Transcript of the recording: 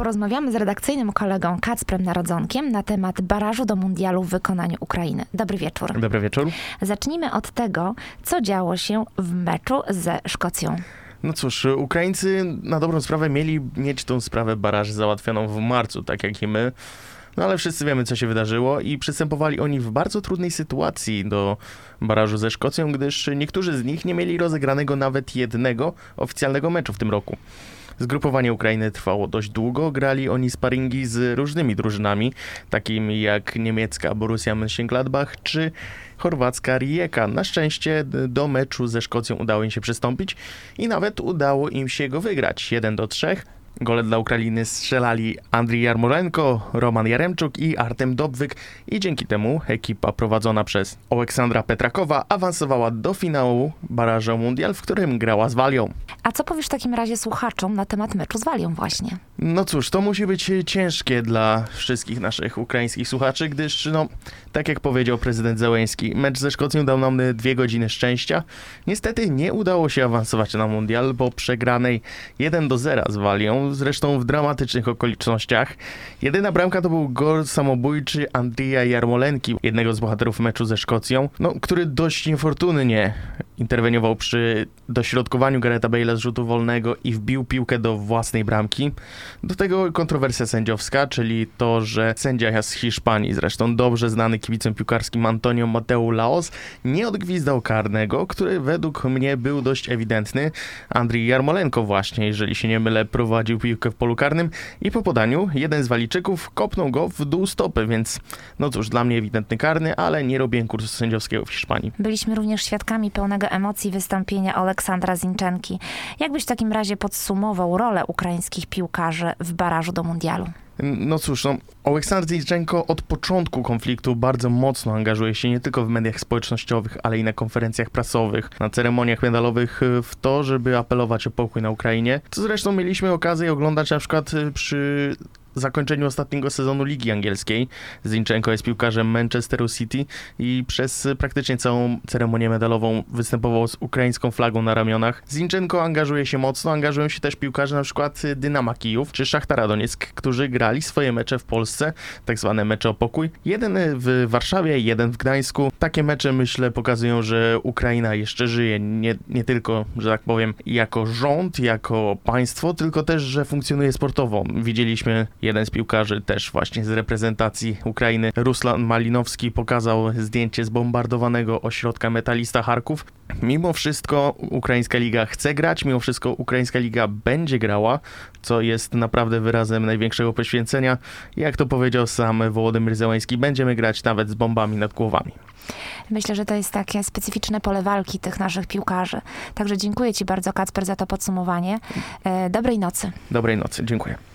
porozmawiamy z redakcyjnym kolegą Kacprem Narodzonkiem na temat barażu do mundialu w wykonaniu Ukrainy. Dobry wieczór. Dobry wieczór. Zacznijmy od tego, co działo się w meczu ze Szkocją. No cóż, Ukraińcy na dobrą sprawę mieli mieć tą sprawę baraży załatwioną w marcu, tak jak i my. No ale wszyscy wiemy, co się wydarzyło i przystępowali oni w bardzo trudnej sytuacji do barażu ze Szkocją, gdyż niektórzy z nich nie mieli rozegranego nawet jednego oficjalnego meczu w tym roku. Zgrupowanie Ukrainy trwało dość długo, grali oni sparingi z różnymi drużynami, takimi jak niemiecka Borussia Mönchengladbach czy chorwacka Rijeka. Na szczęście do meczu ze Szkocją udało im się przystąpić i nawet udało im się go wygrać 1-3. Gole dla Ukrainy strzelali Andriy Jarmolenko, Roman Jaremczuk i Artem Dobwyk i dzięki temu ekipa prowadzona przez Oleksandra Petrakowa awansowała do finału barażu mundial, w którym grała z Walią. A co powiesz w takim razie słuchaczom na temat meczu z Walią właśnie? No cóż, to musi być ciężkie dla wszystkich naszych ukraińskich słuchaczy, gdyż, tak jak powiedział prezydent Zełenski, mecz ze Szkocją dał nam 2 godziny szczęścia. Niestety nie udało się awansować na mundial po przegranej 1-0 z Walią, zresztą w dramatycznych okolicznościach. Jedyna bramka to był gol samobójczy Andrija Jarmolenki, jednego z bohaterów meczu ze Szkocją, który dość niefortunnie interweniował przy dośrodkowaniu Gareta Bale'a z rzutu wolnego i wbił piłkę do własnej bramki. Do tego kontrowersja sędziowska, czyli to, że sędzia z Hiszpanii, zresztą dobrze znany kibicom piłkarskim Antonio Mateu Laos, nie odgwizdał karnego, który według mnie był dość ewidentny. Andriy Jarmolenko właśnie, jeżeli się nie mylę, prowadził piłkę w polu karnym i po podaniu jeden z Walijczyków kopnął go w dół stopy, więc no cóż, dla mnie ewidentny karny, ale nie robiłem kursu sędziowskiego w Hiszpanii. Byliśmy również świadkami pełnego emocji wystąpienia Oleksandra Zinczenki. Jak byś w takim razie podsumował rolę ukraińskich piłkarzy w barażu do mundialu? No cóż, Oleksandr Zinczenko od początku konfliktu bardzo mocno angażuje się nie tylko w mediach społecznościowych, ale i na konferencjach prasowych, na ceremoniach medalowych w to, żeby apelować o pokój na Ukrainie. Co zresztą mieliśmy okazję oglądać na przykład przy zakończeniu ostatniego sezonu Ligi Angielskiej. Zinczenko jest piłkarzem Manchesteru City i przez praktycznie całą ceremonię medalową występował z ukraińską flagą na ramionach. Zinczenko angażuje się mocno, angażują się też piłkarze na przykład Dynama Kijów czy Szachtara Donieck, którzy grali swoje mecze w Polsce, tak zwane mecze o pokój. Jeden w Warszawie, jeden w Gdańsku. Takie mecze, myślę, pokazują, że Ukraina jeszcze żyje nie tylko, że tak powiem, jako rząd, jako państwo, tylko też, że funkcjonuje sportowo. Widzieliśmy jeden z piłkarzy też właśnie z reprezentacji Ukrainy, Ruslan Malinowski, pokazał zdjęcie zbombardowanego ośrodka Metalista Charków. Mimo wszystko ukraińska liga chce grać, mimo wszystko ukraińska liga będzie grała, co jest naprawdę wyrazem największego poświęcenia. Jak to powiedział sam Wołodymyr Zełenski, będziemy grać nawet z bombami nad głowami. Myślę, że to jest takie specyficzne pole walki tych naszych piłkarzy. Także dziękuję Ci bardzo, Kacper, za to podsumowanie. Dobrej nocy. Dobrej nocy, dziękuję.